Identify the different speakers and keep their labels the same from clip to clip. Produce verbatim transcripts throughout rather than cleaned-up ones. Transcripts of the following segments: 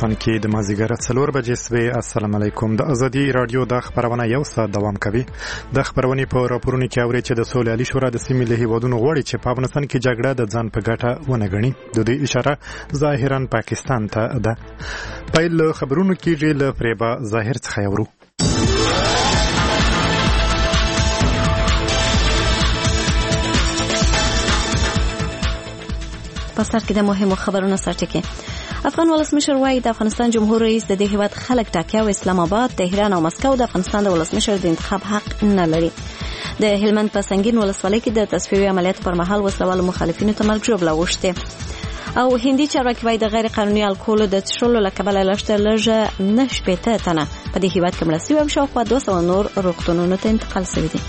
Speaker 1: افغانستان کې د مازیګر څلور بجې سوي. السلام علیکم. د ازادي رادیو د خبرونه یو ساعت دوام کوي. د خبرونې په راپورونو کې اوري چې د سولې عالی شورا د سیمې له هیوادونو غواړي چې په افغانستان کې جګړه د ځان په ګټه ونه ګڼي. د دې اشاره ظاهرا پاکستان ته ده. پیل خبرونو کې له فریبا ظاهر څخه یورو.
Speaker 2: په سر کې د مهمو خبرونو سرټکی. افغان ولسمشر وایي د افغانستان جمهور رئیس د دې هیواد خلک ټاکي او اسلام آباد، تهران او مسکو د افغانستان د ولسمشر د انتخاب حق نه لري. د هلمند په سنگین ولسوالۍ کې د تصفیوي عملیاتو پر مهال وسلوالو مخالفینو ته مرګ ژوبله وشته. او هندي چارواکي وایي د غیر قانوني الکولو د څښلو له کبله لږ تر لږه نه شپېته تنه په دې هیواد کې مړه شوي او شاوخوا دوه سوه نور روغتونونو ته انتقال شوي دي.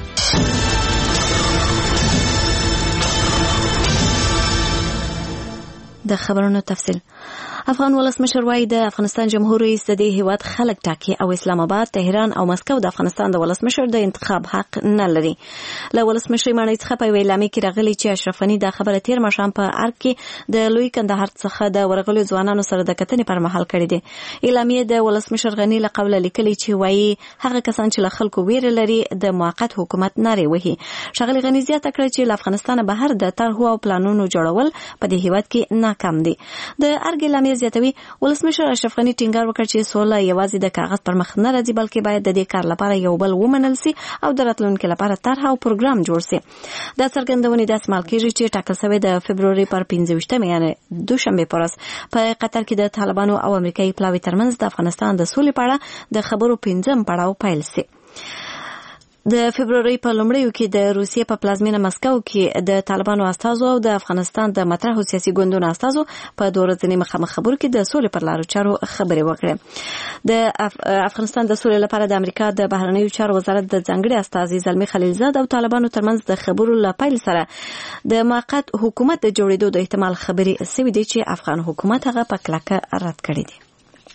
Speaker 2: د خبرونو تفصیل. افغان ولسمشر وایي د افغانستان جمهور رئیس د دې هیواد خلک ټاکي او اسلام آباد، تهران او مسکو د افغانستان د ولسمشر د انتخاب حق نه لري. له ولسمشر مانای څخه په اعلامیه کې راغلي چې اشرف غني د خبره تیر ماښام په ارګ کې د لوی کندهار څخه د ورغلو ځوانانو سره د کتنې پر مهال کړې دي. اعلامیه د ولسمشر غني له قوله لیکلي چې وایي هغه کسان چې له خلکو ویره لري د موقت حکومت نارې وهي. شغلي غني زیاته کړه چې له افغانستان بهر د طرحو او پلانونو جوړول په دې هیواد کې ناکام دي. د ارګ اعلامیه زیاتوي ولسمشر اشرف غني ټینګار وکړ چې سوله یوازې د کاغذ پر مخ نه راځي بلکې باید د دې کار لپاره یو بل ومنل سي او د راتلونکي لپاره طرح او پروګرام جوړ سي. دا څرګندونې داسې مال کېږي چې ټاکل شوی د فبروري پر پنځه ویشتمه یعنی دوشنبه پر ورځ په قطر کې د طالبانو او امریکایي پلاوي ترمنځ د افغانستان د سولې په اړه د خبرو پنځم پړاو پیل سي. د فبروري په لومړیو کې د روسیې په پلازمینه مسکو کې د طالبانو استازو او د افغانستان د مطرحو سیاسي ګوندونو استازو په دوه ورځني مخامخ خبرو کې د سولې پر لارو چارو خبرې وکړې. د اف... افغانستان د سولې لپاره د امریکا د بهرنیو چارو وزارت د ځانګړي استازي زلمي خلیلزاد او طالبانو ترمنځ د خبرو له پیل سره د موقت حکومت د جوړېدو د احتمال خبرې سوي دي چې افغان حکومت هغه په کلکه رد کړی دی.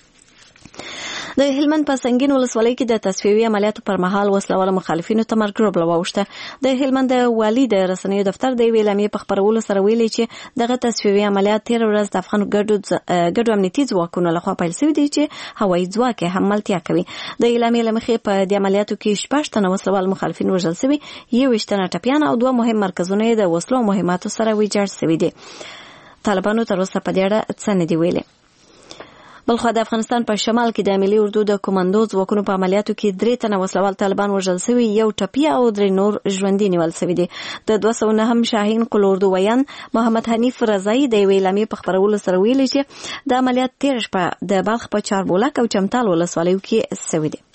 Speaker 2: د هلمند په سنگین ولسوالۍ کې د تصفیوي عملیاتو پر مهال وسلواله مخالفینو ته مرګ ژوبله واوښته. د هلمند والي د رسنیو دفتر د یوې اعلامیې په خپرولو سره ویلي چې دغه تصفیوي عملیات تېره ورځ د افغان ګډو امنیتي ځواکونو لخوا پیل شوي دي چې هوایي ځواک یې هم ملتیا کوي. د اعلامیې له مخې په دې عملیاتو کې شپږ تنه وسلوال مخالفین وژل شوي، یوویشت تنه ټپیان او دوه مهم مرکزونه د وسلو مهماتو سره ویجاړ شوي دي. طالبانو تر اوسه په دې اړه څه نه دي ویلي. بلخو د افغانستان په شمال کې د ملي اردو د کمانډو ځواکونو په عملیاتو کې درې تنه وسلوال طالبان وژل شوي، یو ټپي او درې نور ژوندي نیول شوي دي. د دوه سوه نهم شاهین قل اردو ویان محمد حنیف رضایي د یوې اعلامیې په خپرولو سره ویلي چې د عملیات تېره شپه د بلخ په چاربولک او چمتال ولسوالیو کې شوي دي.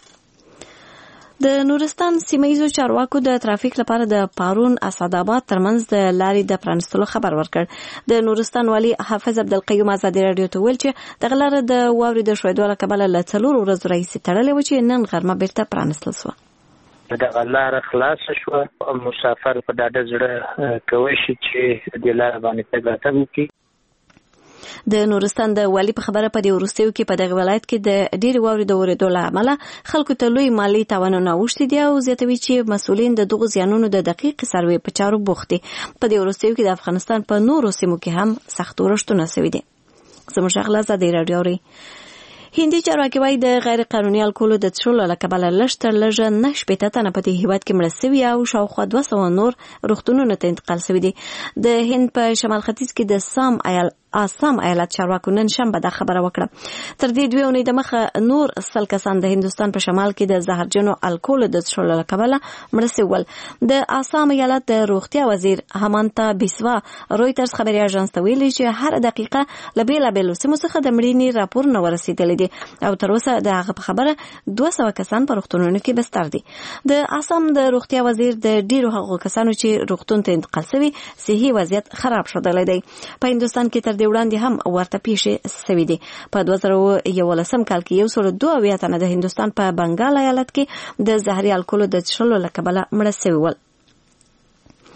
Speaker 2: د نورستان سیمه‌ییزو چارواکو د ترافیک لپاره د پارون اسعدآباد ترمنځ د لارې د پرانستلو خبر ورکړ. د نورستان والي حافظ عبدالقیوم ازادي راډیو ته ویل چې دغه لاره د واورې د ښویېدو له کبله له څلورو ورځو راهیسې تړلې وه چې نن غرمه بیرته پرانستل شوه.
Speaker 3: دغه لاره خلاصه شوه. مسافر په ډاډه زړه کولی شي چې دې لاره باندې تګ راتګ وکړي.
Speaker 2: د نورستان د والي په خبره په دې وروستیو کې په دغه ولایت کې د ډېرې واورې د اورېدو له امله خلکو ته لوی مالي تاوانونه اوښتي دي او زیاتوي چې مسؤلین د دغو زیانونو د دقیقې سروې په چارو بوخت دي. په دې وروستیو کې د افغانستان په نورو سیمو کې هم سخت اورښتونه شوي دي. زموږ غږ له ازادي راډیو اوري. هندي چارواکي وایي د غیر قانوني الکولو د څښلو له کبله لږ تر لږه نه شپېته تنه په دې هیواد کې مړه شوي او شاوخوا دوه سوه نور روغتونونو ته انتقال شوي دي. د هند په شمال ختیځ کې د سام ایال آسام ایالت چارواکو نن شنبه دا خبره وکړه. تر دې دوه اونۍ دمخه نور سل کسان د هندوستان په شمال کې د زهرجنو الکولو د څښلو له کبله مړه شول. د آسام ایالت د روغتیا وزیر همانتا بیسوا رویټرز خبري اژانس ته ویلي چې هر دقیقه له بېلابېلو سیمو څخه د مړینې راپورونه ورسېدلي دي او تر اوسه د هغه په خبره دوه سوه کسان په روغتونونو کې بستر دي. د آسام د روغتیا وزیر د ډیرو هغو کسانو چې روغتون ته انتقال شوي صحي وضعیت خراب شوی دی. په هندوستان کې تر وړاندې هم ورته پیښې شوې دي. په دوه زره یولسم کال کې یو سل دوه اویا تنه د هندوستان په بنګال ایالت کې د زهري الکولو د څښلو له کبله مړه شوي ول.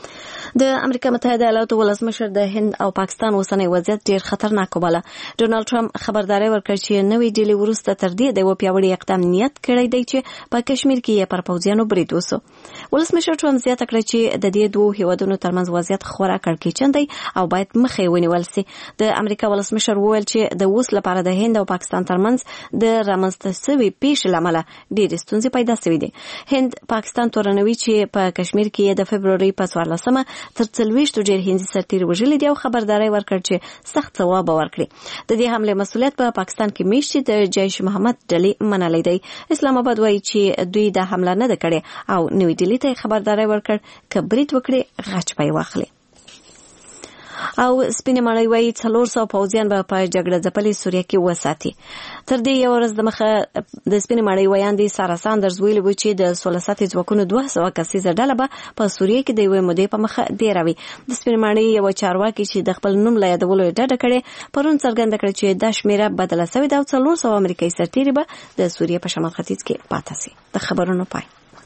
Speaker 2: د امریکا متحده ایالاتو ولسمشر د هند او پاکستان اوسنی وضعیت ډیر خطرناک وباله. ډونالد ټرمپ خبرداري ورکړه چې نوې ډیلي وروسته تر دې د یو پیاوړي اقدام نیت کړی دی چې په کشمیر کې یې پر پوځیانو برید وسو. ولسمشر ټرمپ زیاته کړه چې د دې دوه هیوادونو ترمنځ وضعیت خورا کړکېچن دی او باید مخې ونیول سي. د امریکا ولسمشر وویل چې د اوس لپاره د هند او پاکستان ترمنځ د رامنځته شوې پیښې له امله ډېرې ستونزې پیدا شوې دي. هند پاکستان تورنوي چې په کشمیر کې د فبروري په څوارلسمه تر څلوېښتو ډېر هندي سرتیري وژلي دي او خبرداری ورکړ چې سخت ځواب ورکړي. د دې حملې مسؤلیت په پاکستان کې میشتي د جیش محمد ډلې منلی دی. اسلام آباد وایي چې دوی دا حمله نه ده کړې او نوې ډلې ته خبرداری ورکړ که برید وکړي غچ به یې واخلي. او سپینې ماڼۍ وایي څلور سوه پوځیان به په جګړه ځپلې سوریه کې وساتي. تر دې یو ورځ دمخه د سپینې ماڼۍ ویاندې سارا ساندرز ویلي وو چې د سوله ساتي ځواکونو دوه سوه کسیزه ډله به په سوریه کې د یوې مودې په مخه دیروي. د سپینې ماڼۍ یوه چارواکي چې د خپل نوم له یادولو یې ډډه کړې پرون څرګنده کړه چې دا شمېره بدله سوې ده او څلور سوه امریکایي سرتیري به د سوریې په شمال ختیځ کې پاته سي. د خبرونو پای.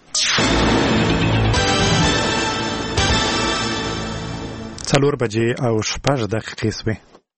Speaker 1: څلور بجې او شپږ دقیقې شوې.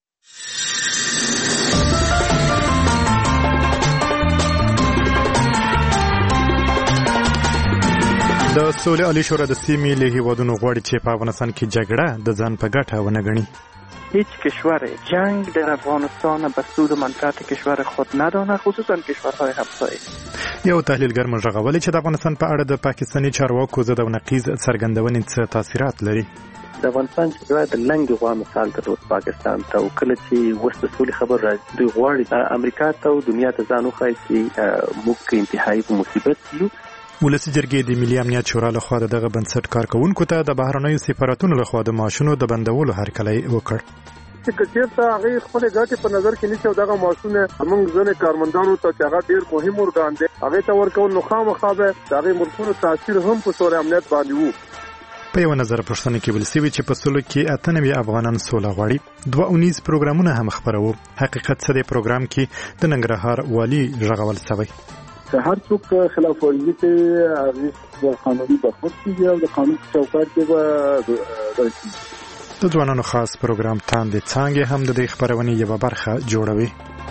Speaker 1: د سولې عالي شورا د سیمې له هیوادونو غواړي چې په افغانستان کې جګړه د ځان په ګټه ونه ګڼي.
Speaker 4: هیچ کشور جنگ در افغانستان به سود منفعت کشور خود نداند، خصوصا کشورهای همسایه.
Speaker 1: یو تحلیلګر مژغولي چې د افغانستان په اړه د پاکستاني چارواکو ضد او نقیض څرګندونې څه تاثیرات لري.
Speaker 4: د افغانستان چې د لنګ غوا مثال درلود پاکستان ته او کله چې وسته سولې خبر راځي دوی غواړي امریکا ته او دنیا ته ځان وښایي چې موږ انتهایی په مصیبت یو.
Speaker 1: ولسي جرګې د ملي امنیت شورا لخوا دغه بنسټ کارکونکو ته د بهرنیو سفارتونو لخوا د معاشونو د بندولو هرکلی وکړ.
Speaker 5: چې کچېرته هغه خپل ګټې په نظر کې نیسي او دغه معاشونه موږ ځنې کارمندانو ته چې هغه ډېر مهم ارګان دی هغه ته ورکول نو خامخا به د هغې ملکونو تاثیر هم په سوله امنیت باندې وو.
Speaker 1: په یو نظر پوښتنه کې ویل شوي چې په سولو کې اته نوي افغانان سوله غواړي. دوه اونیز پروګرامونه هم خپروو. حقیقت څه دی پروګرام کې د ننګرهار والي غږول شوی.
Speaker 6: که هر څوک خلاف ورزي کوي هغه قانوني برخورد کیږي او د قانون په چوکاټ کې به راځي.
Speaker 1: د ځوانانو خاص پروګرام تاندې څانګې هم د دې خپرونې یوه برخه جوړوي.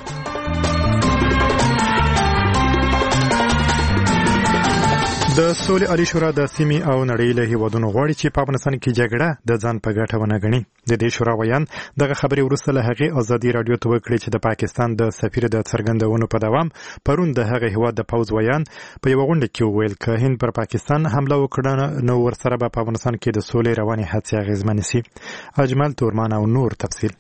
Speaker 1: د سولې عالي شورا د سیمې او نړۍ له هیوادونو غواړي چې په افغانستان کې جګړه د ځان په ګټه ونه ګڼي. د دې شورا ویان دغه خبرې وروسته له هغې ازادي راډیو ته وکړې چې د پاکستان د سفیر د څرګندونو په دوام پرون د هغه هیواد د پوځ ویان په یوه غونډه کې وویل که هند پر پاکستان حمله وکړه نو ورسره به په افغانستان کې د سولې روانې هڅې اغېزمنې سي. اجمل تورمان او نور تفصیل.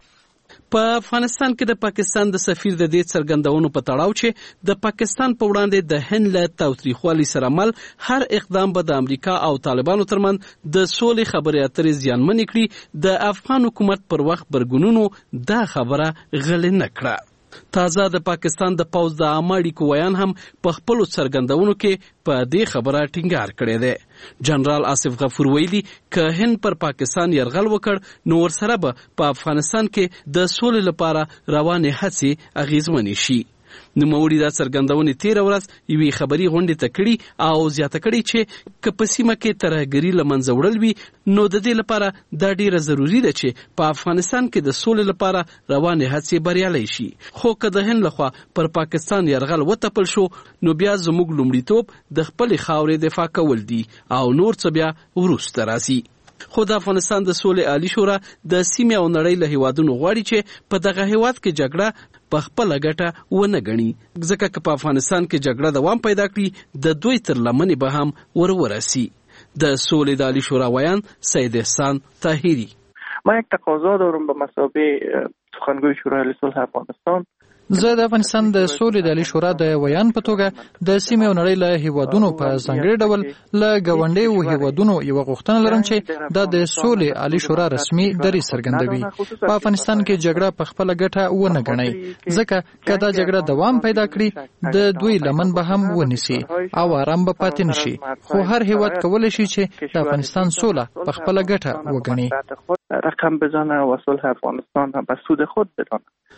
Speaker 7: په افغانستان کې د پاکستان د سفیر د دې څرګندونو په تړاو چې د پاکستان په وړاندې د هند له تاوتریخوالي سره مل هر اقدام به د امریکا او طالبانو ترمنځ د سولې خبرې اترې زیانمنې کړي، د افغان حکومت پر وخت برګونونو دا خبره غلې نه کړه. تازه د پاکستان د پوځ د عامه اړیکو ویان هم په خپلو څرګندونو کې په دې خبره ټینګار کړی دی. جنرال آصف غفور ویلي که هند پر پاکستان یرغل وکړ نو ورسره به په افغانستان کې د سولې لپاره روانې هڅې اغېزمنې شي. نوموړي دا څرګندونې تېره ورځ یوې خبري غونډې ته کړي او زیاته کړي چې که په سیمه کې ترهګري له منځه وړل وي نو د دې لپاره دا ډیره ضروري ده چې په افغانستان کې د سولې لپاره روانې هڅې بریالۍ شي. خو که د هند لخوا پر پاکستان یرغل وتپل شو نو بیا زموږ لومړیتوب د خپلې خاورې دفاع کول دي او نور څه بیا وروسته راځي. خو د افغانستان د سولې عالي شورا د سیمې او نړۍ له هیوادونو غواړي چې په دغه هیواد کې جګړه په خپله ګټه ونه ګڼي، ځکه که په افغانستان کې جګړه دوام پیدا کړي د دوی تر لمنې به هم ور ورسي. د سولې د عالي شورا ویان سید احسان طاهری:
Speaker 4: ما یک تقاضا دارم به مثابه سخنگوی شورای صلح افغانستان.
Speaker 8: زه د افغانستان د سولې د عالي شورا د ویان په توګه د سیمې او نړۍ له هیوادونو په ځانګړي ډول له ګاونډیو هیوادونو یوه غوښتنه لرم چې دا د سولې عالي شورا رسمي دریځ څرګندوي. په افغانستان کې جګړه په خپله ګټه ونه ګڼي، ځکه که دا جګړه دوام پیدا کړي د دوی لمن به هم ونیسي او آرام به پاتې نشي. خو هر هیواد کولی شي چې د افغانستان سوله په خپله ګټه وګڼي.
Speaker 4: رقم بزنه و صلح افغانستان به سود خود بدانه.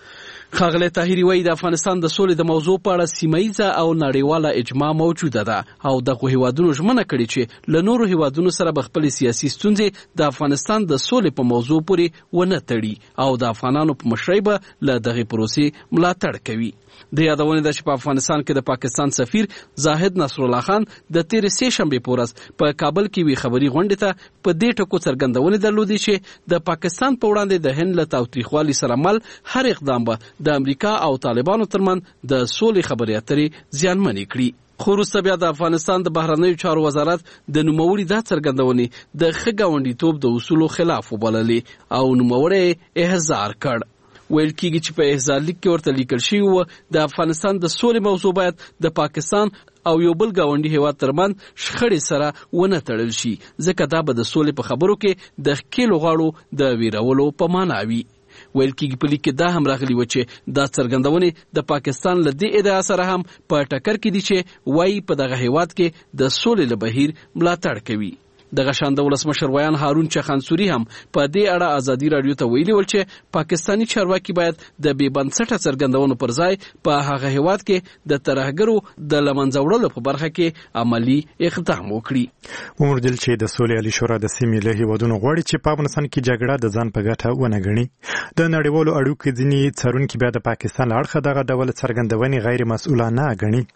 Speaker 7: ښاغلی طاهري وایي د افغانستان د سولې د موضوع په اړه سیمه‌ییزه او نړیواله اجماع موجوده ده او دغو هیوادونو ژمنه کړې چې له نورو هیوادونو سره به خپلې سیاسي ستونزې د افغانستان د سولې په موضوع پورې ونه تړي او د افغانانو په مشرۍ به له دغې پروسې ملاتړ کوي. د یادونې ده چې په افغانستان کې د پاکستان سفیر زاهد نصرالله خان د تېرې سې شنبې په ورځ په کابل کې وی خبري غونډې ته په دې ټکو څرګندونې درلودې چې د پاکستان په وړاندې د هند له تاوتریخوالي سره مل هر اقدام به د امریکا او طالبانو ترمنځ د سولې خبرې اترې زیانمنې کړي. خو وروسته بیا د افغانستان د بهرنیو چارو وزارت د نوموړي دا څرګندونې د ښه ګاونډیتوب د اصولو خلاف وبللې او نوموړی احضار کړ. ویل کېږي چې په احضار لیک کې ورته لیکل شوي وو د افغانستان د سولې موضوع باید د پاکستان او یو بل ګاونډي هیواد ترمنځ شخړې سره ونه تړل شي ځکه دا به د سولې په خبرو کې د ښکېلو غاړو د ویرولو په معنا وي. ویل کېږي په لیک کې دا هم راغلي و چې دا څرګندونې د پاکستان له دې ادعا سره هم په ټکر کې دي چې وایي په دغه هیواد کې د سولې له بهیر ملاتړ کوي. دغه شان د ولسمشر ویان هارون چخانسوري هم په دې اړه ازادي رادیو ته ویلي ول چې پاکستانی چارواکي باید د بې بنسټه څرګندونو پر ځای په هغه هیواد کې د ترهګرو د له منځه وړلو په برخه کې عملي اقدام وکړي.
Speaker 1: وموندل چې د سولې عالي شورا د سیمې له هیوادونو غواړي چې په افغانستان کې جګړه د ځان په ګټه ونه ګڼي. د نړیوالو اړیکو ځینې څارونکي بیا د پاکستان له اړخه دغه ډول څرګندونې غیر مسؤلانه ګڼي.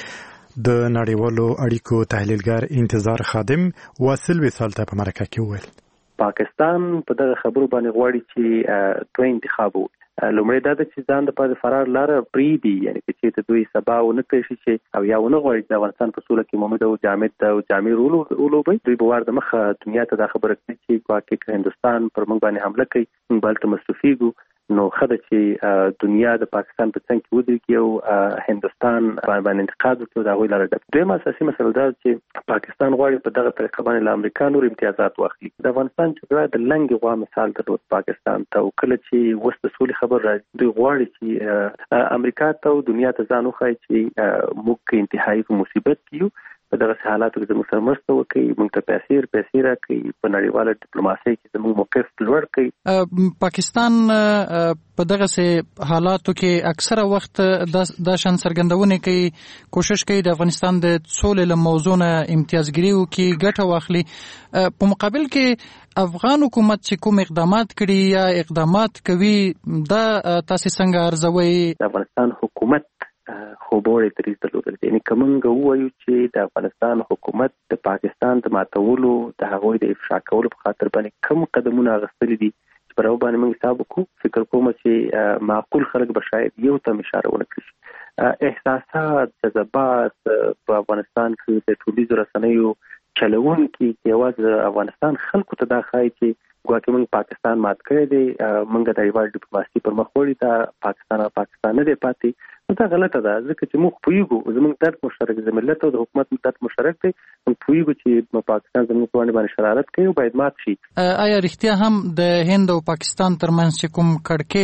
Speaker 1: د نړیوالو اړیکو تحلیلګر انتظار خادم واصل وصال ته په مرکه کې وویل
Speaker 4: پاکستان په دغه خبرو باندې غواړي چې دوه انتخاب وکړي. لومړی دا ده چې ځان د پاره فرار لاره پریږدي، یعنی چې ته دوی سبا ونه کوي چې او یا ونه غواړي چې افغانستان په سوله کې مومد او جامد او جامع ولوبي. دوی به ور د مخه دنیا ته دا خبره کوي چې واقعي هندستان پر موږ باندې حمله کوي موږ بلته مستفیدو نو خدای چې دنیا د پاکستان په څنګ کې ودرېږي او هندستان باندې انتقاد وکړي دا غوښتل لري. دویمه اساسي مسله دا چې پاکستان غواړي په دغه طریقه باندې له امریکا نور امتیازات واخلي. د افغانستان چې د لنګ غوا مثال درلود پاکستان ته، کله چې وسته سولې خبر راځي دوی غواړي چې امریکا ته او دنیا ته ځان وښایي چې موږ انتهایی په مصیبت کې یو، په دغه حالاتو کې زموږ سره مرسته وکړي، موږ ته پیسې پیسې راکړي، په نړیواله ډیپلوماسۍ کې زموږ موقف لوړ کړي.
Speaker 8: پاکستان په دغه سه حالاتو کې اکثره وخت د شان څرګندونې کوي، کوشش کوي د افغانستان د سولې له موضوع نه امتیازګري وکړي، ګټه واخلي. په مقابل کې افغان حکومت چې کوم اقدامات کړي یا اقدامات کوي دا تاسو څنګه ارزوي؟
Speaker 4: د افغانستان حکومت خو بورې دریځ درلودل، یعنی کومنګ وایو چې د افغانستان حکومت د پاکستان د ماتولو د هغوی د افشا کولو په خاطر باندې کوم قدمونه اخیستلي دي چې پر هغه باندې موږ حساب وکړو. فکر کوم چې معقول خلک به شاید یو ته اشاره ونه کړي. احساسات جذبات په افغانستان کې د ټولنیزو رسنیو چلوونکي یوازې افغانستان خلکو ته دا ښایي چې ګواکې موږ پاکستان مات کړی دی، موږ د نړیوال ډیپلوماسي پر مخ وړي دا پاکستان او پاکستان نه دی پاتې. دا غلطه ده ځکه چې موږ پوهیږو زموږ درد مشترک دی، ملت او د حکومت درد مشترک دی. موږ پوهیږو چې پاکستان زموږ په وړاندې باندې شرارت کوي او باید مات شي.
Speaker 8: آیا رښتیا هم د هند او پاکستان ترمنځ چې کوم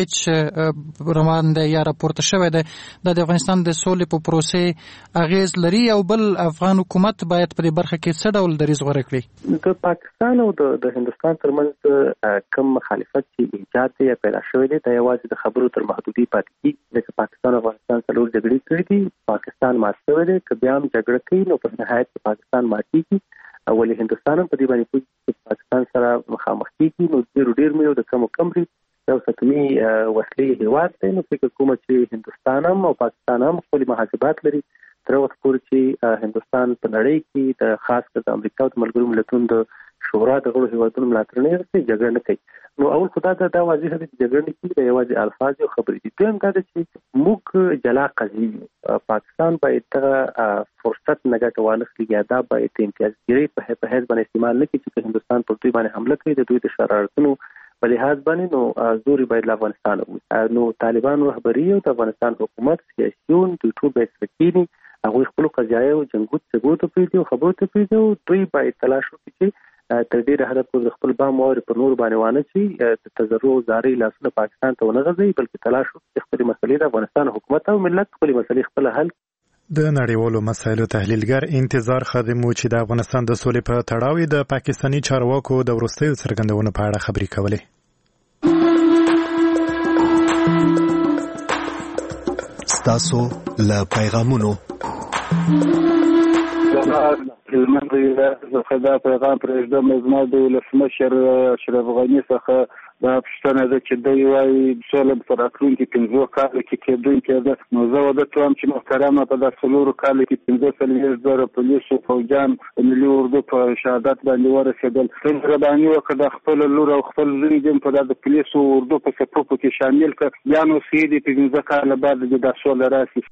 Speaker 8: کړکېچ روان دی یا راپورته شوی دی دا د افغانستان د سولې په پروسې اغیز لري او بل افغان حکومت باید په دې برخه کې څه ډول دریځ غوره کړي؟
Speaker 4: د پاکستان او د هندستان ترمنځ کوم مخالفت چې ایجاد دی یا پیدا شوی دی دا یوازې د خبرو تر محدودي پاتې کیږي. ځکه پاکستان او افغانستان څلور جګړې کړې دي، پاکستان مات شوی دی، که بیا هم جګړه کوي نو په نهایت کې پاکستان ماتېږي. ولې هندستان هم په دې باندې پوهېږي چې پاکستان سره مخامخ کېږي نو ډېرو ډېر مې یو د کم و کم یو ستمي وسلې هېواد دی. نو فکر کوم چې هندستان هم او پاکستان هم خپلې محاسبات لري تر وخت پورې چې هندستان په نړۍ کې د خاص کر د امریکا او د ملګرو ملتونو د شورا د غړو هیوادونو ملاتړ نه کوي، جګړه نه کوي. نو اول خدای ته دا واضح دی چې جګړه نه کوي، دا یوازې الفاظ او خبرې دي. دویم دا چې موږ جلا قضیه پاکستان باید دغه فرصت نه ګټه وانخلي یا دا باید امتیازګري په حیث باندې استعمال نه کړي چې هندستان پر دوی باندې حمله کوي د دوی د شرارتونو په لحاظ باندې. نو زوري باید له افغانستان وي. نو طالبان رهبري او د افغانستان حکومت سیاسيون دوی ټول باید سکینی هغوی خپل قضایي او جنګوت څګو ته پریږدي او خبرو ته پریږدي او دوی باید تلاش وکړي چې تر ډیره حد پورې خپل بام واوري پر نور باندې وانه شي، د تضرع او زارۍ لاسونه پاکستان ته ونه غځوي، بلکې تلاش وکړي خپلې مسلې د افغانستان حکومت او ملت خپلې مسلې خپله حل.
Speaker 1: د نړیوالو مسایلو تحلیلګر انتظار خادم و چې د افغانستان د سولې په تړاو د پاکستاني چارواکو د وروستیو څرګندونو په اړه خبرې کولې.
Speaker 9: ستاسو له پیغامونو
Speaker 6: هلمند څخه دا پیغام پرېږدم زما د ولسمشر اشرف غني څخه دا پوښتنه ده چې دوی وایي سوله په راتلونکي پنځو کالو کې کېدونکې ده. نو زه واده کوم چې محترمه په دا څلورو کالو کې پنځه څلوېښت زره پولیسو پوځیان د ملي اردو په شهادت باندې ورسېدل. ته مهرباني وکړه د خپله لور او خپل زوی دې په دا د پولیسو اردو په صفوفو کې شامل کړه، یا نو سیدې پنځه کاله بعد دې دا سوله راشي.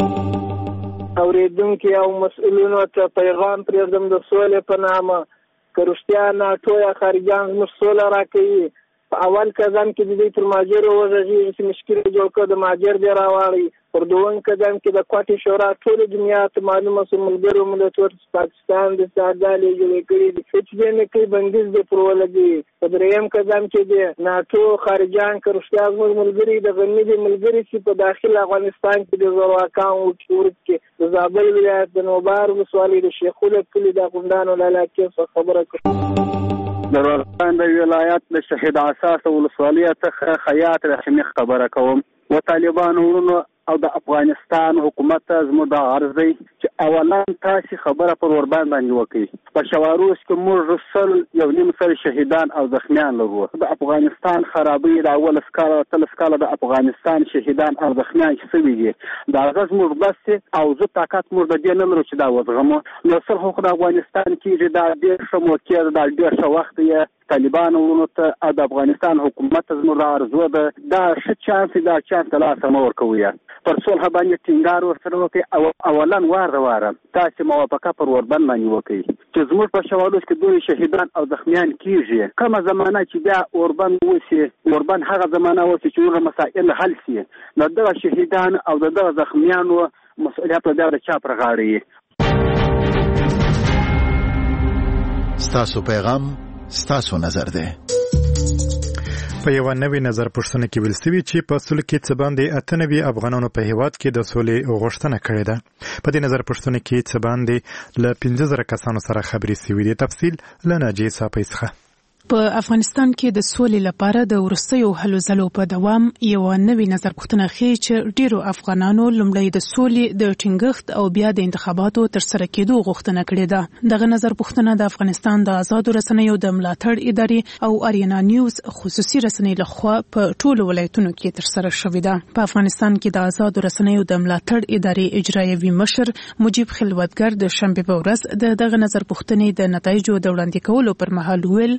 Speaker 10: اوریدونکي او مسؤلینو ته پیغام پرېږدم د سولې په نامه که رښتیا ناټو یا خارجیان زموږ سوله راکوي، په اول قدم کې د دوی تر ماجرو وغږېږي چې مشکل یې جوړ کړ، د ماجر دی راواړي. پر دویم قدم کې د کوټې شورا ټولې دنیا ته معلومه شو ملګرو ملتونو پاکستان د څارګالې جوړې کړي دي، هېڅ دې نه کوي، بندیز دې پر ولګوي. په درېیم قدم کې د ناټو خارجیان که رښتیا زموږ ملګري د غني دي ملګري چې په داخل افغانستان کې د زورواکان ورک کې د زابل ولایت د نوبار ولسوالۍ د شیخوله کلي د غونډانو له علاقې څخه خبره کوي.
Speaker 6: د افغانستان د ولایت د شهید اساس ولسوالۍ څخه خیاط رحمي خبره کوم. و طالبان ورونو او د افغانستان حکومت ته زموږ د عرض دی چې اولا تاسې خبره پر وربان باندې وکړي. په شواروس کې موږ رسل یو نیم سل شهیدان او زخمیان لرو. د افغانستان خرابۍ د اول سکاله تلس کاله د افغانستان شهیدان او زخمیان چې سوي دي د هغه زموږ بس او زه طاقت موږ د دې نه لرو چې دا وزغمو. نو صلح خو د افغانستان کېږي دا ډېر ښه موقع ده، دا ډېر ښه وخت یې طالبان ورونو ته او د افغانستان حکومت ته زموږ عرضو ده دا ښه چانس دا چانس ته لاسه مه ورکوئ. پر صلح باندې ټینګار ورسره وکړئ او اولا وار د واره تاسې موافقه پر وربند باندې وکړئ چې زموږ په شوالوس کې دوی شهیدان او زخمیان کېږي. کومه زمانه چې بیا اوربند وشي، اوربند هغه زمانه وشي چې ورته مسائل حل شي، نو دغه شهیدان او دغه زخمیانو مسؤلیت بیا د چا پر غاړه وي.
Speaker 9: ستاسو پیغام ستاسو نظر ده.
Speaker 1: په یو نوې نظر پوښتنه کې ویل شوی چې په سول کې څه باندې اته نوي افغانانو په هیواد کې د سولې غوښتنه کړې ده. په دې نظر پوښتنه کې څه باندې ل پنځه زره کسانو سره خبرې شوې دي. تفصیل له ناجیه صافی څخه.
Speaker 11: په افغانستان کې د سولې لپاره د وروستیو هلو ځلو په دوام یو نوې نظر پوښتنه ښیي چې ډیرو افغانانو لومړی د سولې د ټینګښت او بیا د انتخاباتو ترسره کېدو غوښتنه کړې ده. دغه نظر پوښتنه د افغانستان د آزادو رسنیو د ملاتړ ادارې او اریانا نیوز خصوصي رسنۍ لخوا په ټولو ولایتونو کې ترسره شوې ده. په افغانستان کې د آزادو رسنیو د ملاتړ ادارې اجرایوي مشر مجيب خلوتګر د شنبه په ورځ دغه نظر پوښتنې د نتایجو د وړاندې کولو پر مهال ویل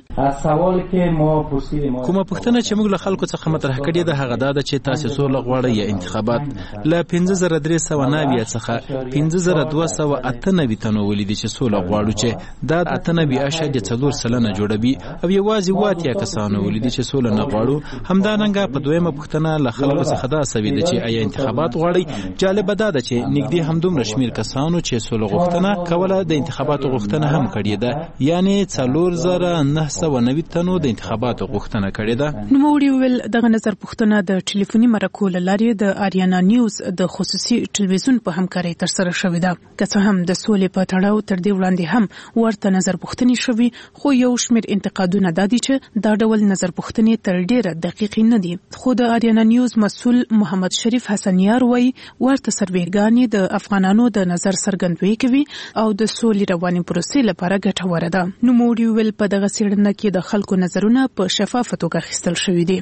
Speaker 12: کومه پوښتنه چې موږ له خلکو څخه مطرح کړې ده هغه دا ده چې تاسو سوله غواړئ یا انتخابات. له پنځه زره درې سوه نوي څخه پنځه زره دوه سوه اته نوي تنو ولیدي چې سوله غواړو چې دا اته نوي اعشاریه څلور سلنه جوړوي او یوازې اووه اتیا کسانو ولیدي چې سوله نه غواړو. همدارنګه په دویمه پوښتنه له خلکو څخه دا سوي ده چې آیا انتخابات غواړئ. جالبه دا ده چې نږدې همدومره شمېر کسانو چې سوله غوښتنه کوله د انتخاباتو غوښتنه هم کړې ده، یعنی څلور زره نه سوه نوي تنو د انتخاباتو غوښتنه کړې ده.
Speaker 11: نوموړي ویل دغه نظر پوښتنه د ټلیفوني مرکو له لارې د اریانا نیوز د خصوصي ټلویزیون په همکارۍ ترسره شوې ده. که څه هم د سولې په تړاو تر دې وړاندې هم ورته نظر پوښتنې شوي، خو یو شمېر انتقادونه دا دي چې دا ډول نظر پوښتنې تر ډېره دقیقې نه دي. خو د اریانا نیوز مسؤل محمد شریف حسنیار وایي ورته سروېګانې د افغانانو د نظر څرګندوي کوي او د سولې روانې پروسې لپاره ګټوره ده. نوموړي ویل په دغه څېړنه کې د خلکو نظرونه په شفافه توګه اخیستل شوي دي.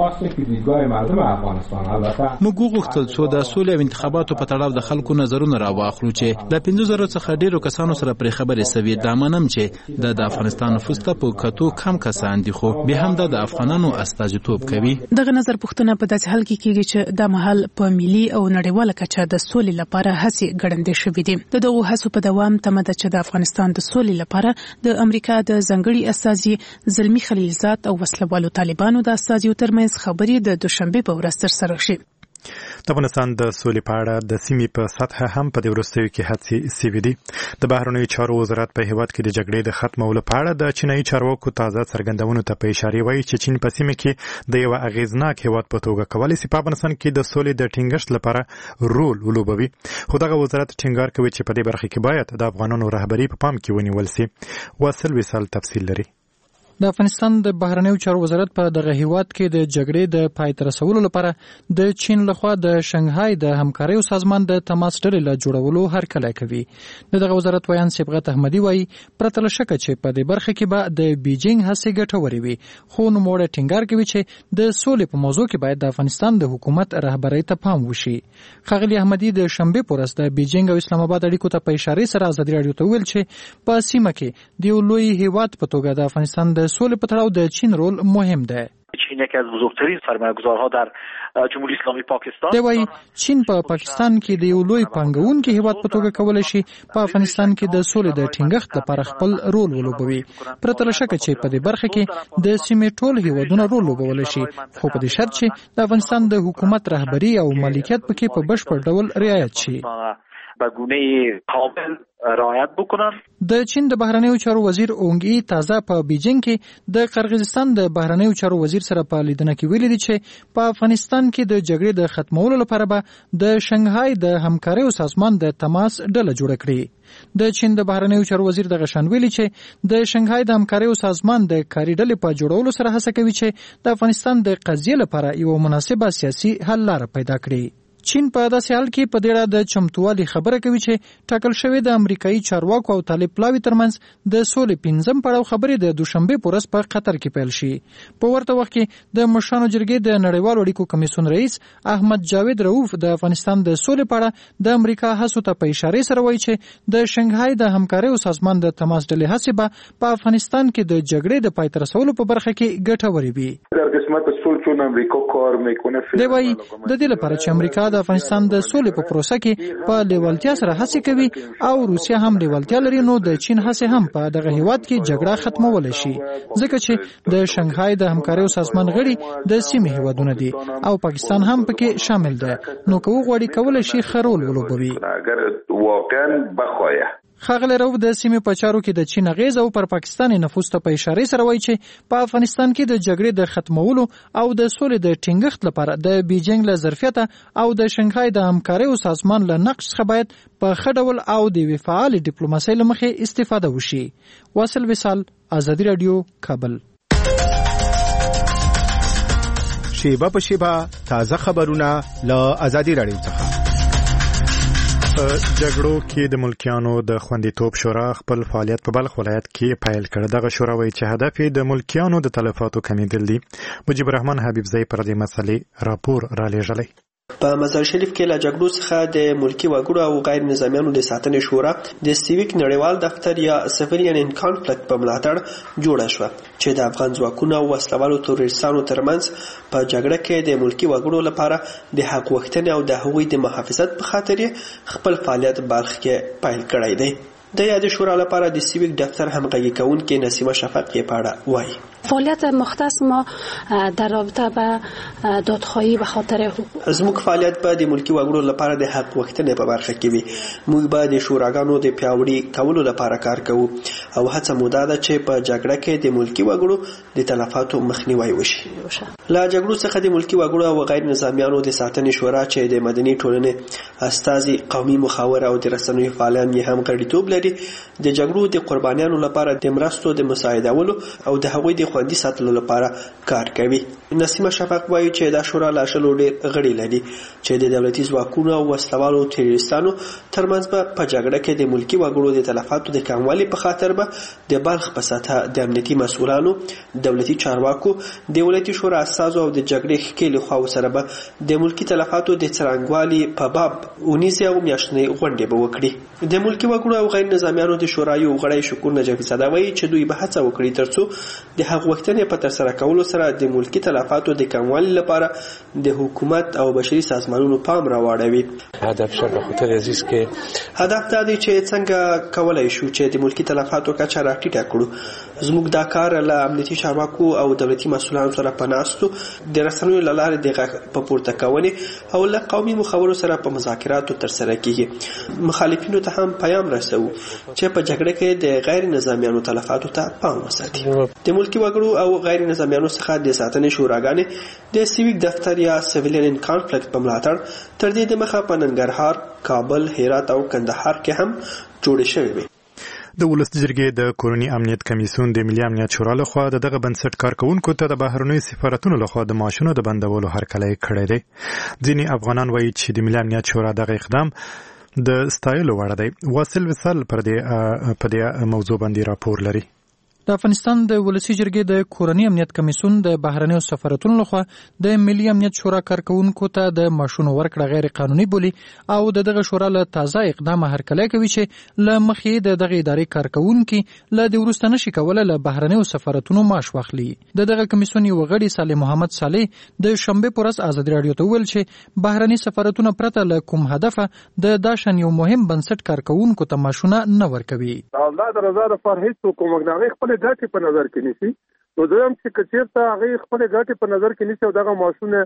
Speaker 12: موږ وغوښتل څو د سولې او انتخاباتو په تړاو د خلکو نظرونه راواخلو چې د پنځه زره څخه ډیرو کسانو سره پرې خبرې سوي. دا منم چې د افغانستان نفوس ته په کتو کم کسان دي، خو به هم د افغانانو استازیتوب کوي.
Speaker 11: دغه نظر پوښتنه په داسې حال کې کېږي چې د محل په ملي او نړیواله کچه د سولې لپاره هڅې ګړندې شوې دي. د دغو هڅو په دوام تمه ده چې د افغانستان د سولې لپاره د امریکا د ځانګړي استازي زلمی خلیلزاد او وسلوالو طالبانو د استازیو ترمنځ خبرې د دوشنبه په ورځ ترسره شي.
Speaker 1: د افغانستان د سولې په اړه د سیمې په سطحه هم په دې وروستیو کې هڅې شوې دي. د بهرنیو چارو وزارت په هیواد کې د جګړې د ختمولو په اړه د چینایي چارواکو تازه څرګندونو ته په اشاره وایي چې چین په سیمه کې د یو اغیزناک هیواد په توګه کولی شي په افغانستان کې د سولې د ټینګښت لپاره رول ولوبوي. خو دغه وزارت ټینګار کوي چې په دې برخه کې باید د افغانانو رهبري په پام کې ونیول شي. واصل وصال تفصیل لري.
Speaker 8: د افغانستان د بهرنیو چارو وزارت په دغه هیواد کې د جګړې د پای ته رسولو لپاره د چین لخوا د شنغهای د همکاریو سازمان د تماس ډلې له جوړولو هرکلی کوي. د دغه وزارت ویان صبغت احمدي وایي پرته له شکه چې په دې برخه کې به د بیجینګ هڅې ګټورې وي، خو نوموړی ټینګار کوي چې د سولې په موضوع کې باید د افغانستان د حکومت رهبرۍ ته پام وشي. ښاغلي احمدي د شنبې په ورځ د بیجینګ او اسلام آباد اړیکو ته په اشارې سره ازادي راډیو ته وویل چې په سیمه کې د یو لوی هیواد په توګه د افغانستان د سولې په تړاو د چین رول مهم ده.
Speaker 13: چین یکی از بزرگترین سرمایه‌گذارها در جمهوری اسلامی پاکستان.
Speaker 8: دی وايي چین په پاکستان کې د یو لوی پانګونکي هیواد په توګه کولای شي په افغانستان کې د سولې د ټینګښت لپاره خپل رول ولوبوي. پرته له شکه چې په دې برخه کې د سیمې ټول هیوادونه رول ولوبولی شي، خو په دې شرط چې د افغانستان د حکومت رهبری او مالکیت پکې په بشپړ ډول رعایت شي.
Speaker 13: به گونه کامل رعایت بکنن.
Speaker 8: د چین د بهرنیو چارو وزیر اونګ ای تازه په بیجینګ کې د قرغیزستان د بهرنیو چارو وزیر سره په لیدنه کې ویلي دي چې په افغانستان کې د جګړې د ختمولو لپاره به د شنغهای د همکاریو سازمان د تماس ډله جوړه کړي. د چین د بهرنیو چارو وزیر دغه شان ویلي چې د شنغهای د همکاریو سازمان د کاري ډلې په جوړولو سره هڅه کوي چې د افغانستان د قضیې لپاره یو مناسبه سیاسي حل لاره پیدا کړي. چین په داسې حال کې په ډېره د چمتووالي خبره کوي چې ټاکل شوی د امریکایي چارواکو او طالب پلاوي ترمنځ د سولې پنځم پړاو خبرې د دوشنبه په ورځ په قطر کې پیل شي. په ورته وخت کې د مشرانو جرګې د نړیوالو اړیکو کمیسیون رئیس احمد جاوید رؤوف د افغانستان د سولې په اړه د امریکا هڅو ته په اشاره سره وایي چې د شنغهای د همکاریو سازمان د تماس ډلې هڅې به په افغانستان کې د جګړې د پای ته رسولو په برخه کې ګټورې وي. دی وايي د دې لپاره چې امریکا د افغانستان د سولې په پروسه کې په لیوالتیا سره هڅې کوي او روسیا هم لیوالتیا لري، نو د چین هڅې هم په دغه هیواد کې جګړه ختمول شي، ځکه چې د شنغهای د همکاریو سازمان غړي د سیمې هیوادونه دي او پاکستان هم پکې شامل ده، نو که وغواړي کولای شي خرول ولوبوي. ښاغلی رؤوف د سیمې په چارو کې د چین اغیز او پر پاکستاني نفوذ ته په اشاره سره وایي چې په افغانستان کې د جګړې د ختمولو او د سولې د ټینګښت لپاره د بیجینګ له ظرفیته او د شنغهای د همکاریو سازمان له نقش څخه باید په ښه ډول او د یوې فعالې ډیپلوماسۍ له مخې استفاده وشي. واصل وصال، ازادي راډیو، کابل.
Speaker 9: شیبه په شیبه تازه خبرونه له ازادي راډیو څخه.
Speaker 1: جګړو کې د ملکیانو د خوندیتوب شورا خپل فعالیت په بلخ ولایت کې پیل کړ. دغه شورا وایي چې هدف یې د ملکیانو د تلفاتو کمیدل دي. مجيب الرحمن حبیبزی پر دې مسلې راپور را لېږلی.
Speaker 14: په مزار شریف کې له جګړو څخه د ملکی وګړو او غیر نظامیانو د ساتنې شورا د سیویک نړیوال دفتر یا سیویلین ان کانفلیکټ په ملاتړ جوړه شوه چې د افغان ځواکونو او وسلوالو تروریستانو ترمنځ په جګړه کې د ملکی وګړو لپاره د حق غوښتنې او د هغوی د محافظت په خاطر خپل فعالیت بلخ کې پیل کړی دی. د یاد شورا لپاره د سیویک دفتر همغږي کوونکې نسیمه شفق یې پاړه وایي.
Speaker 15: فعالیت مختص ما در رابطه به دادخواهی به خاطر حقوق
Speaker 14: زموږ فعالیت به د ملکی وګړو لپاره د حق غوښتنې په برخه کې وي. موږ به د شوراګانو د پیاوړي کولو لپاره کار کوو او هڅه مو دا ده چې په جګړه کې د ملکی وګړو د تلفاتو مخنیوی وشي. له جګړو څخه د ملکی وګړو او غیر نظامیانو د ساتنې شورا چې د مدني ټولنې استازي، قومي مخاور او د رسنیو فعالان یې هم غړیتوب لري، د جګړو د قربانیانو لپاره د مرستو د مساعدولو او د هغوی د خوندي ساتلو لپاره کار کوي. نسیمه شفق وایي چې دا شورا لا شلو ډېر غړي لري چې د دولتي ځواکونو او وسلوالو تروریستانو ترمنځ به په جګړه کې د ملکی وګړو د تلفاتو د کموالي په خاطر به د بلخ په سطح د امنیتي مسؤلانو، دولتي چارواکو، د ولایتي شورا استازو او د جګړې ښکېلې خواو سره به د ملکی تلفاتو د څرنګوالي په باب اونیزه او میاشتنۍ غونډې به وکړي. د ملکی وګړو او غیر نظامیانو د شورای غړی شکور نجفي صدا وایي چې دوی به هڅه وکړي ترڅو د حق غوښتنې په ترسره کولو سره د ملکی تلفاتو د کموالي لپاره د حکومت او بشري سازمانونو پام راواړوي.
Speaker 16: هدف شر به خاطر عزیز کې
Speaker 14: هدف دا دی چې څنګه کولای شو چې د ملکی تلفاتو کچه راټیټه کړو. زموږ دا کار له امنیتي چارواکو او دولتي مسؤلانو سره په ناستو د رسنیو له لارې د غږ په پورته کونې او له قومي مخاورو سره په مذاکراتو ترسره کیږي. مخالفینو ته هم پیام رسوو چې په جګړه کې د غیر نظامیانو تلفاتو ته پام وساتي. د ملکی وګړو او غیر نظامیانو څخه د ساتنې شوراګانې د سیویک دفتر یا سیویلین ان کانفلیکټ په ملاتړ تر دې دمخه په ننګرهار، کابل، هرات او کندهار کې هم جوړې شوې وي.
Speaker 1: د ولس جرګې د کورني امنیت کمیسیون د ملي امنیت شورا لخوا دغه بنسټ کارکونکو ته د بهرنیو سفارتونو لخوا د معاشونو د بندولو هرکلی کړی دی. ځینې افغانان وایي چې د ملي امنیت شورا دغه اقدام د ستایلو وړ دی. واصل وصال پر دې په دې موضوع باندې راپور لري.
Speaker 8: د افغانستان د ولسی جرګې د کورنی امنیت کمیسیون د بهرنیو سفارتونو لخوا د ملي امنیت شورا کارکونکو ته د معاشونو ورکړه غیر قانوني بولی او د دغه شورا له تازه اقدام هرکلی کوي چې له مخې د دغه ادارې کارکونکي له د وروسته نشي کولای له بهرنیو سفارتونو معاش واخلي. د دغه کمیسیون یو غړي صالح محمد صالح د شنبه پر ورځ آزادي رادیو ته ویل چې بهرني سفارتونه پرته له کوم هدفه د داشن یو مهم بنسټ کارکونکو ته معاشونه نه ورکوي.
Speaker 5: الله د رضا لپاره هیڅ کوم غنغه خپل ګټې په نظر کې نیسي. نو دویم چې کچیرته هغه خپل ګټې په نظر کې نیسي او دغه معاشونه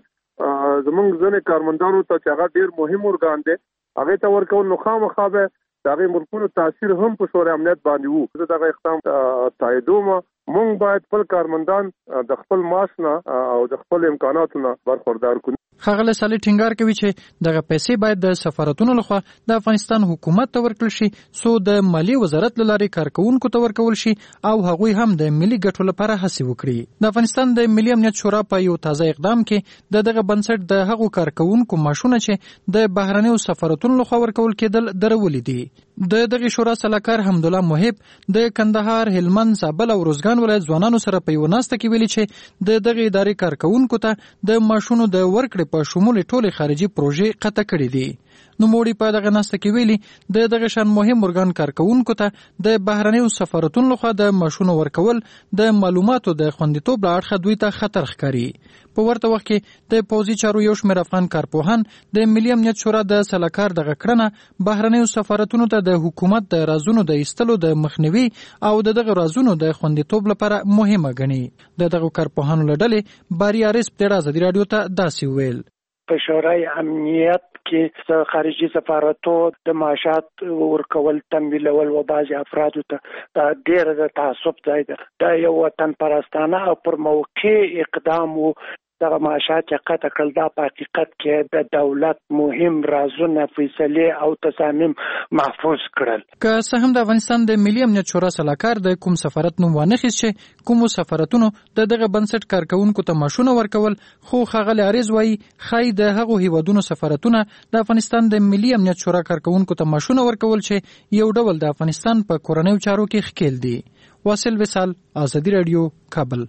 Speaker 5: زمونږ ځنې کارمندانو ته چې هغه ډیر مهم ارګان دی هغه ته ورکول نو خامخا به دغه ملکونو تاثیر هم په شورا امنیت باندې وو. دغه اقدام تاییدوم مونږ باید خپل کارمندان د خپل معاش نه او د خپل امکاناتو نه برخوردار کړو.
Speaker 8: ښاغلی صالح ټینګار کوي چې دغه پیسې باید د سفارتونو لخوا د افغانستان حکومت ته ورکړل شي څو د مالی وزارت له لارې کارکونکو ته ورکول شي او هغوی هم د ملي ګټو لپاره هڅې وکړي. د افغانستان د ملي امنیت شورا په یو تازه اقدام کې د دغه بنسټ د هغو کارکونکو معاشونه چې د بهرنیو سفارتونو لخوا ورکول کېدل درولي دي. د دغه شورا سلاکار حمدالله محب د کندهار، هلمند، زابل او روزګان ولایت ځوانانو سره په یو ناسته کې ویلي چې د دغه ادارې کارکونکو ته د معاشونو د ورکړې په شمول ټولې خارجي پروژې قطع کړې دي. نو موړي په دغه ناسته کې ویلي د دغه شان مهم ارګان کارکونکو ته د بهرنیو سفارتونو لخوا د معاشونو ورکول د معلوماتو د خوندیتوب له اړخه دوی ته خطر ښکاري. په ورته وخت کې د پوځي چارو یو شمېر افغان کارپوهان د ملي امنیت شورا د سلاکار دغه کړنه بهرنیو سفارتونو ته د حکومت د رازونو د ایستلو د مخنیوي او د دغه رازونو د خوندیتوب لپاره مهمه ګڼي. د دغه کارپوهانو له ډلې باري عارف د ازادي رادیو ته داسې ویل:
Speaker 17: په شورای امنیت کې خارجي سفارتو د معاشات ورکول تمویلول و بعضې افرادو ته دا ډېر د تعصب ځای ده. دا یو وطن پرستانه او پر موقع اقدام و. دغه معاشات چې قطع کړل دا په حقیقت کې د دولت مهم رازونه فیصلې او تصامیم محفوظ کړل.
Speaker 8: که څه هم د افغانستان د ملي امنیت شورا سلاکار د کوم سفارت نوم وانخیست چې کومو سفارتونو د دغه بنسټ کارکونکو ته معاشونه ورکول، خو ښاغلی عریض وایي ښایي د هغو هیوادونو سفارتونه د افغانستان د ملي امنیت شورا کارکونکو ته معاشونه ورکول چې یو ډول د افغانستان په کورنیو چارو کې ښکیل دي. واصل وصال، ازادي رادیو، کابل.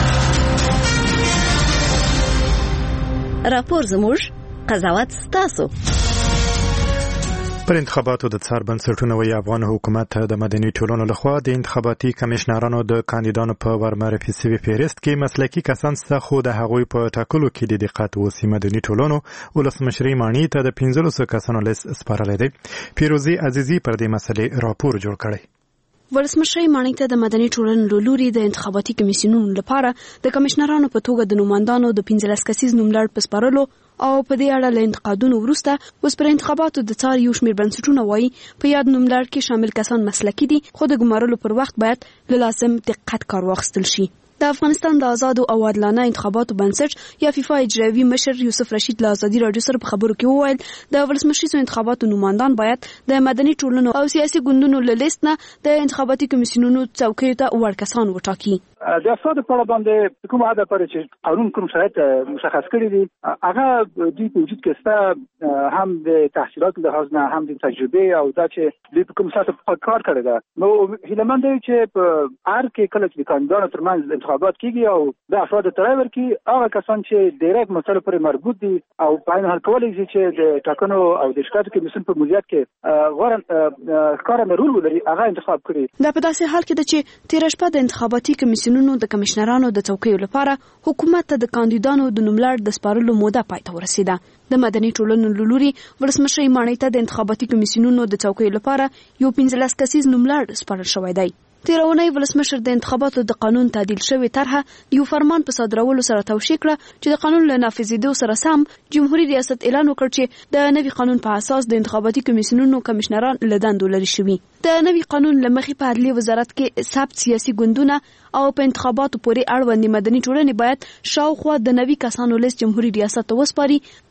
Speaker 2: راپور زموږ، قضاوت ستاسو.
Speaker 1: پر انتخاباتو د څار بنسټونو وی افغان حکومت د مدني ټولنو لخوا د انتخاباتي کمشنرانو د کاندیدانو په ورمعرفي سوي فهرست کې مسلکي کسان څخه خو د هغوی په ټاکلو کې د دقت وسی مدني ټولنو ولسمشري مانی ته د پنځلسو کسانو لیست سپارلی دی. پیروزي عزیزي پر دې مسلې راپور جوړ کړی.
Speaker 18: ولسمشري مانی ته د مدني ټولنې له لوري د انتخاباتي کمیسیونونو لپاره د کمشنرانو په توګه د نوماندانو د پنځلس کسیز نوملړ په سپارلو او په دې اړه له انتقادونو وروسته اوس پر انتخاباتو د څار یو شمېر بنسټونه وایي په یاد نوملړ کې شامل کسان مسلکي دي، خو د ګمارلو پر وخت باید له لازم دقت کار واخیستل شي. د افغانستان د آزادو او عادلانه انتخاباتو بنسټ یا فیفا اجرایوي مشر یوسف رشید له ازادي رادیو سره په خبرو کې وویل د ولسمشریزو انتخاباتو نوماندان باید د مدني ټولنو او سیاسي ګوندونو له لیست نه د انتخاباتي کمیسیونونو څوکیو ته وړ کسان وټاکي.
Speaker 19: د افرادو په اړه باندې کوم عادت پر چې قانون کوم شرایط مشخص کړی دي هغه د وجود کې ستا هم د تحصیلات له لحاظ نه هم د تجربه او دا چې د کوم ساعت په کار کړی دا نو هیلمن دی چې په هر کې کله چې کاندیدانو ترمنځ انتخابات کیږي او د افرادو ترای ورکی هغه کسان چې ډایرکټ مسله پر مربوط دي او په عین حال کولای شي چې د ټاکنو او د شکایت کمیسیون په مدیریت کې غوړ ښکارانه رول ولري هغه انتخاب کړي.
Speaker 18: دا په داسې حال کې ده چې تیر شپه د انتخاباتي کمیسیونونو د کمشنرانو د څوکیو لپاره حکومت ته د کاندیدانو د نوملړ د سپارلو موده پای ته ورسیده. د مدني ټولنو له لوري ولسمشري مانی ته د انتخاباتي کمیسیونونو د څوکیو لپاره یو پنځلس کسیز نوملړ سپارل شوی دی. تیرونی ولسمشر د انتخاباتو د قانون تعدیل شوی طرحه یو فرمان په صادرولو سره توشیح کړه چې د قانون له نافذېدو سره سم جمهوریت ریاست اعلان وکړ چې د نوي قانون په اساس د انتخاباتي کمیسیونونو کمشنران له دندو لرې شوي. د نوي قانون له مخې په عدلي وزارت کې ثبت سیاسي ګوندونه او په انتخاباتو پورې اړوند مدني ټولنې باید شاوخوا د نوي کسانو لیست جمهوریت ریاست ته وسپاري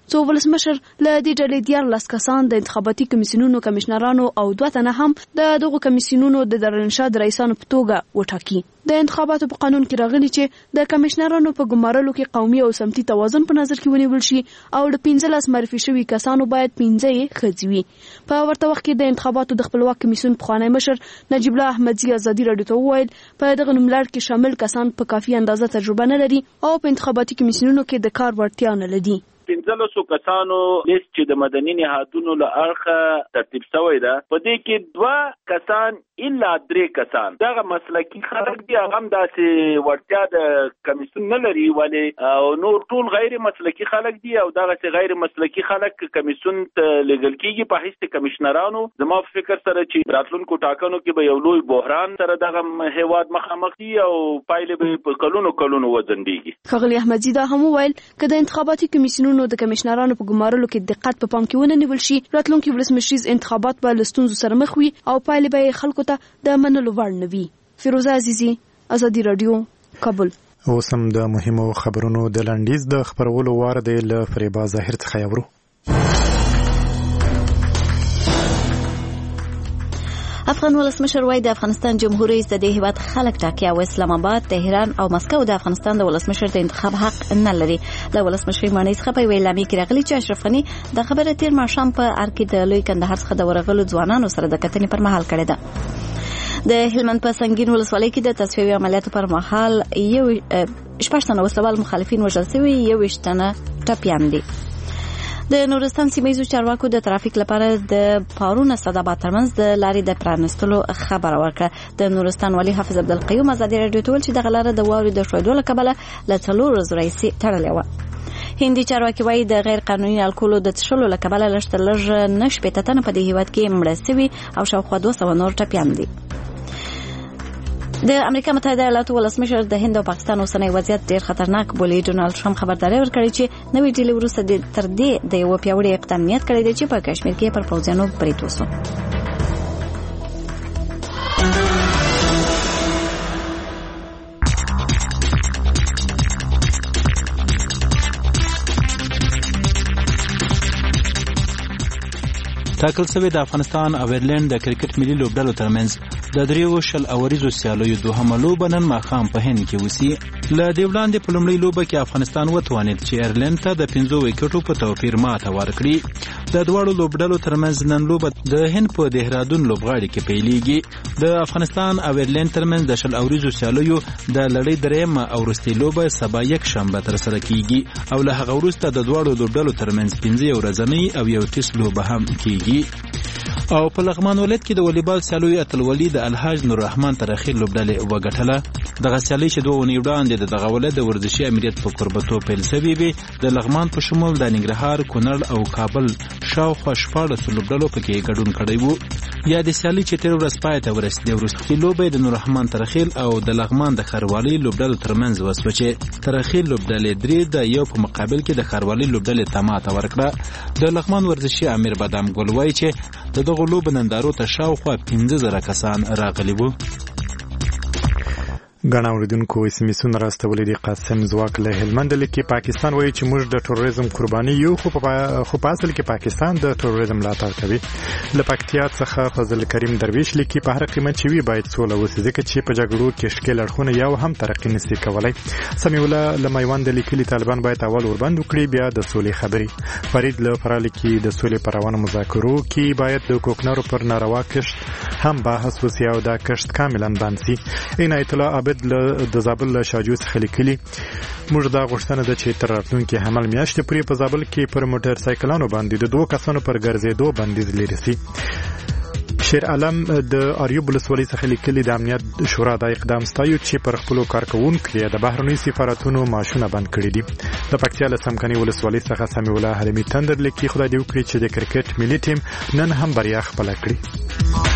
Speaker 18: څو ولسمشر له دې ډلې دیارلس کسان د انتخاباتي کمیسیونونو کمشنرانو او دوه تنه هم د دغو کمیسیونونو د درنشاد رئیسانو په توګه وټاکي. د انتخاباتو په قانون کې راغلي چې د کمشنرانو په ګمارلو کې قومي او سمتي توازن په نظر کې ونیول شي او د پنځلس معرفي شوي کسانو باید پنځه یې ښځې وي. په ورته وخت کې د انتخاباتو د خپلواک کمیسیون پخوانی مشر نجیب الله احمدزي ازادي راډیو ته وویل په دغه نوملړ کې شامل کسان په کافي اندازه تجربه نه لري او په انتخاباتي کمیسیونونو کې د کار وړتیا نه لري.
Speaker 20: پنځلسو کسانو لیست چې د مدني نهادونو له اړخه ترتیب شوی ده په دې کې دوه کسان الا درې کسان دغه مسلکي خلک دي هغه هم داسې وړتیا د کمیسیون نه لري ولې او نور ټول غیر مسلکي خلک دي او دغه غیر مسلکي خلک کمیسیون ته لګل کیږي په حیث کمشنرانو. زما په فکر سره چې راتلونکو ټاکنو کې به یو لوی بحران سره دغه هیواد مخامخ دي او پایلې به په کلونو کلونو وځندېږي.
Speaker 18: ښاغلي احمدزي دا هم وویل که د انتخاباتي کمیسیونونو د کمشنرانو په ګمارلو کې دقت په پام کې ونه نیول شي راتلونکي ولسمشریز انتخابات به له ستونزو سره مخ وي او پایلې به خلکو ته د منلو وړ نه وي. فیروزه عزیزي، ازادي راډیو، کابل.
Speaker 1: اوس هم د مهمو خبرونو د لنډیز د خبرولو وار دی له فریبا ظاهر څخه یورو.
Speaker 2: افغان ولسمشر وایي د افغانستان جمهور رئیس د دې هیواد خلک ټاکي او اسلام آباد، تهران او مسکو د افغانستان د ولسمشر د انتخاب حق نه لري. د ولسمشر معنی څخه په اعلامیه کې راغلي چې اشرف غني د خبره تیر ماښام په ارکې د لوی کندهار څخه د ورغلو ځوانانو سره د کتنې پر مهال کړې ده. د هلمند په سنگین ولسوالۍ کې د تصفیوي عملیاتو پر مهال یو شپږ تنه وسلوال مخالفین وژل شوي، یو ویشت تنه ټپیان دي. د نورستان سیمه چارواکو د ترافیک لپاره د پارون صدابات ترمنځ د لارې د پرانستلو خبره ورکړه. د نورستان والي حافظ عبدالقیوم ازادي راډیو ته ویل چې دغه لاره د واورې د ښویېدو له کبله له څلورو ورځو راهیسې تړلې وه. هندي چارواکي وایي د غیر قانوني الکولو د څښلو له کبله لږ تر لږه نه شپېته تنه په دې هیواد کې مړه سوي او شاوخوا دوه سوه نور ټپیان دي. د امریکا متحده ایالاتو ولسمشر د هند او پاکستان اوسنی وضعیت ډیر خطرناک بولي. ډونالد ټرمپ خبرداري ورکړې چې نوې ډیلي وروسته تر دې د یو پیاوړي اقدام نیت کړی دی چې په کشمیر کې پر پوځیانو برید وسو.
Speaker 12: ټاکل شوی د افغانستان او ایرلند د کرکټ ملي لوبډلو ترمنځ د دریو شل اوریزو سیالیو دوهمه لوبه نن ماښام په هند کې وسي. له دې وړاندې په لومړۍ لوبه کې افغانستان وتوانید چې ایرلند ته د پنځو ویکټو په توپیر ماته ورکړي. د دواړو لوبډلو ترمنځ نن لوبه د هند په دهرادون لوبغاړي کې پیلېږي. د افغانستان او ایرلند ترمنځ د شل اوریزو سیالیو د لړۍ درېیمه او وروستۍ لوبه سبا یک شنبه ترسره کیږي او له هغه وروسته د دواړو لوبډلو ترمنځ پنځه ورځنۍ او یو ټیسټ لوبه هم کیږي. او په لغمان ولایت کې د والیبال سیالیو اتلولي د الحاج نور رحمان ترخیل لوبډلې وګټله. دغه سیالي چې دوه اونۍ وړاندې د دغه ولایت د ورزشي امریت په کوربتوب پیل شوې وې د لغمان په شمول د ننګرهار، کونړ او کابل شاوخوا شپاړس لوبډلو پکې ګډون کړی وو. یا د سیالي چې تیر ورځ پای ته ورسېدې وروستۍ لوبه د نور رحمان ترخیل او د لغمان د ښاروالۍ لوبډلو ترمنځ وسوه چې ترخیل لوبډلې درې د یو په مقابل کې د ښاروالۍ لوبډلې ته ماته ورکړه. د لغمان ورزشي امیر بادام ګل وایي چې د دغو لوبو نندارو ته شاوخوا پنځه زره کسان راغلي وو.
Speaker 1: ګڼ اوریدونکو اسمیسونه راستولي دي. قاسم ځواک له هلمند لیکي پاکستان وایي چې موږ د ټوریزم قرباني یو خو په خو په اصل کې پاکستان د ټوریزم ملاتړ کوي. له پکتیا څخه فضل کریم درویش لیکي په هر قیمت چې وي باید سوله وسي ځکه چې په جګړو کې شکل اړخونه یو هم ترقی نشي کولای. سمیع الله له میوند لیکلي طالبان باید اول وربند وکړي بیا د سولې خبري. فرید له فرا لیکي د سولې پر روانو مذاکرو کې باید د کوکنارو پر ناروا کشت هم بحث وسي او دا کشت کاملا بند سي. عنایت الله د زابل له شاجوز خلیکلی موږ دا غوښتنه ده چې تر راتلونکي حمل میاشتې پورې په زابل کې پر موټر سایکلانو باندې د دوه کسانو پر ګرځېدو بندیز لري سي. شیر عالم د اریوب ولسوالۍ څخه لیکلي د امنیت شورا دا اقدام ستایو چې پر خپلو کارکوونکو د بهرني سفارتونو معاشونه بند کړي دي. د پکتیا له څمکني ولسوالۍ څخه سمیع الله حلیمي تندر لیکي خدای دې وکړي چې د کرکټ ملي ټیم نن هم بریا خپله کړي.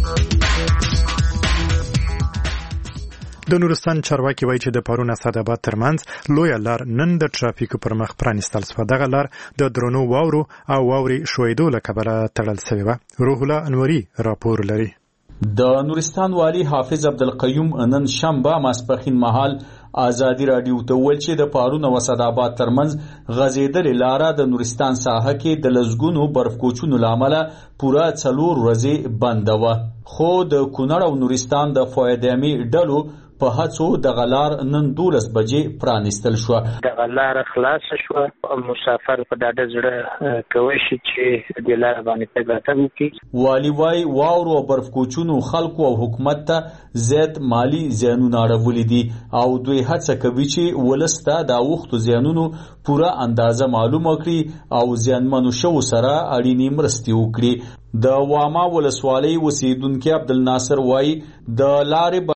Speaker 1: د نورستان چارواکي وایي چې د پارون اسداباد ترمنځ لویه لار نن د ترافیکو پر مخ پرانیستل شوه. دغه لار د درنو واورو او واورې ښویېدو له کبله تړل شوې وه. روح الله انوري راپور لري.
Speaker 12: د نورستان والی حافظ عبدالقیوم نن شنبه ماسپښین مهال ازادي رادیو ته ویل چې د پارون او اسداباد ترمنځ غځېدلې لاره د نورستان ساحه کې د لزګونو برف کوچونو لامل پوره څلور ورځې بنده وه، خو د کونړ او نورستان د فایدامي ډلو په هڅو د غلار نن دولس بجې پرانیستل شو.
Speaker 3: د غلار خلاص شو، مسافر په ډاډه زړه کوي چې د لار باندې تګ راتګ وکړي.
Speaker 12: والی وای واورو او برف کوچونو خلکو او حکومت ته زیات مالی زیانونه اړولي دي او دوی هڅه کوي چې ولسته د اوښتو زیانونو پوره اندازه معلومه کړي او زیانمنو شو سره اړینې مرستې وکړي. د واما ولسوالۍ اوسیدونکي عبدالناصر وای د لارې